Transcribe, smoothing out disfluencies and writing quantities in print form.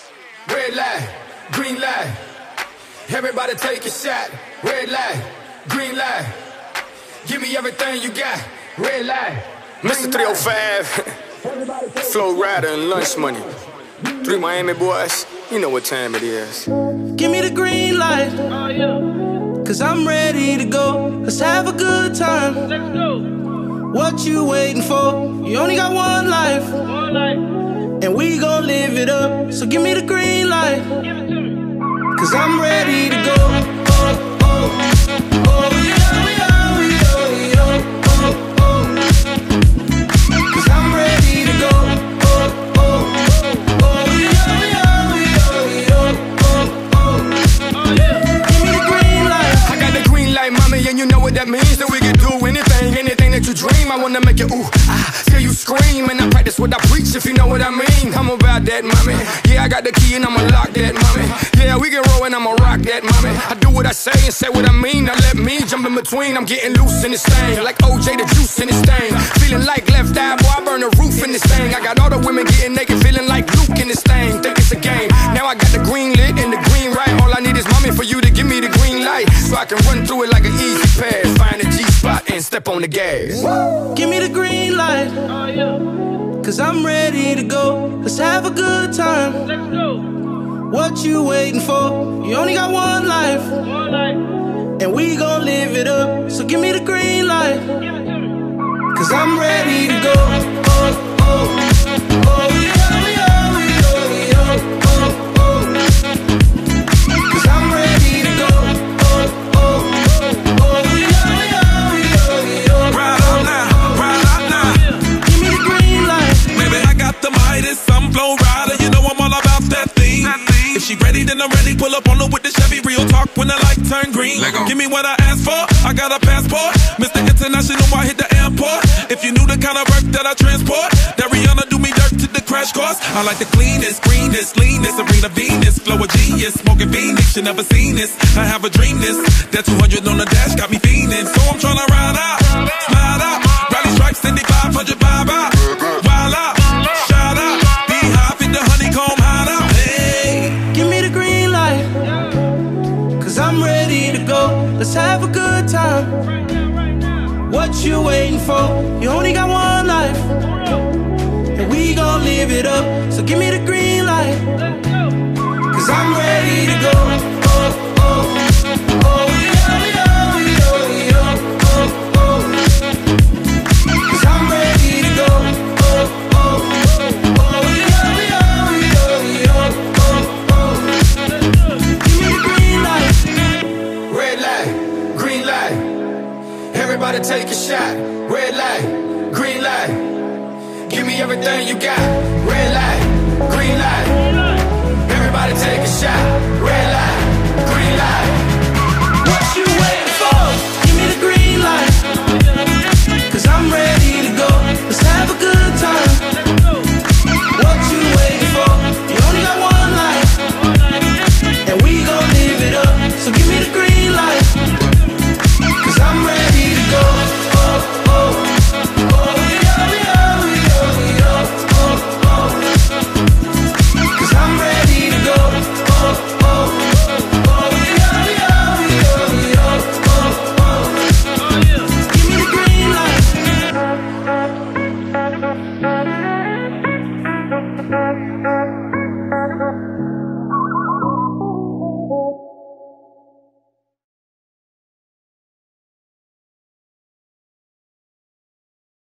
Red light, green light. Everybody take a shot. Red light, green light. Give me everything you got. Red light. Mr. 305, Flow Rider and Lunch Money. 3 Miami boys, you know what time it is. Give me the green light, cause I'm ready to go. Let's have a good time. Let's go. What you waiting for? You only got one life, and we gon' live it up. So give me the green light, Give it to me. cause I'm ready to go. Oh, oh, oh, yeah, yeah, yeah, yeah, oh, oh. Cause I'm ready to go. Oh, oh, oh, yeah, yeah, yeah, yeah, oh, oh. Give me the green light. I got the green light, mommy, and you know what that means. That we can do anything that you dream. I wanna make it ooh, till you scream. And I practice what I preach, if you know what I mean. I'm about that, mommy. Yeah, I got the key and I'ma lock that, mommy. Yeah, we can roll and I'ma rock that, mommy. I do what I say and say what I mean. Now let me jump in between. I'm getting loose in this thing, like OJ the juice in this thing. Feeling like Left Eye, boy, I burn the roof in this thing. I got all the women getting naked, feeling like Luke in this thing. Think it's a game. Now I got the green lit and the green right. All I need is mommy for you to give me the green light, so I can run through it like an easy pass. Find a G-spot and step on the gas. Give me the green light, cause I'm ready to go. Let's have a good time. Let's go. What you waiting for? You only got one life, One light. and we gon' live it up. So give me the green light, Give it to me. cause I'm ready to go. Oh, oh, oh, yeah, yeah, yeah, yeah, oh, oh. Cause I'm ready to go. Oh, oh, oh, yeah, yeah, yeah, yeah. Right out now, right out now. Give me the green light. Baby, I got the Midas, I'm Flow Rider. You know I'm all about that thing. If she ready, then I'm ready. Pull up on her with the Chevy. Real talk when the light turn green. Give me what I asked for. I got a passport. Mr. International, I hit the airport. If you knew the kind of work that I transport, that Rihanna do me dirt to the crash course. I like the cleanest, greenest, leanest, Serena Venus, flow a genius, smoking Phoenix. You never seen this. I have a dream this. That 200 on the dash got me fiending. So I'm tryna ride out, slide out, rally stripes, 500 vibe out, wild out, shout out, beehive in the honeycomb hideout. Hey, Give me the green light, cause I'm ready to go. Let's have a good time. Right now, right now. What you waiting for? You only got one life, and we gon' live it up. So give me the green light, Let's go. cause I'm ready to go. Oh, oh, oh, yeah, yeah, yeah, yeah, oh, oh. Cause I'm ready to go. Oh, oh, oh, yeah, yeah, yeah, yeah, oh, oh. Give me the green light. Red light, green light. Everybody take a shot. Red light, green light. Give me everything you got.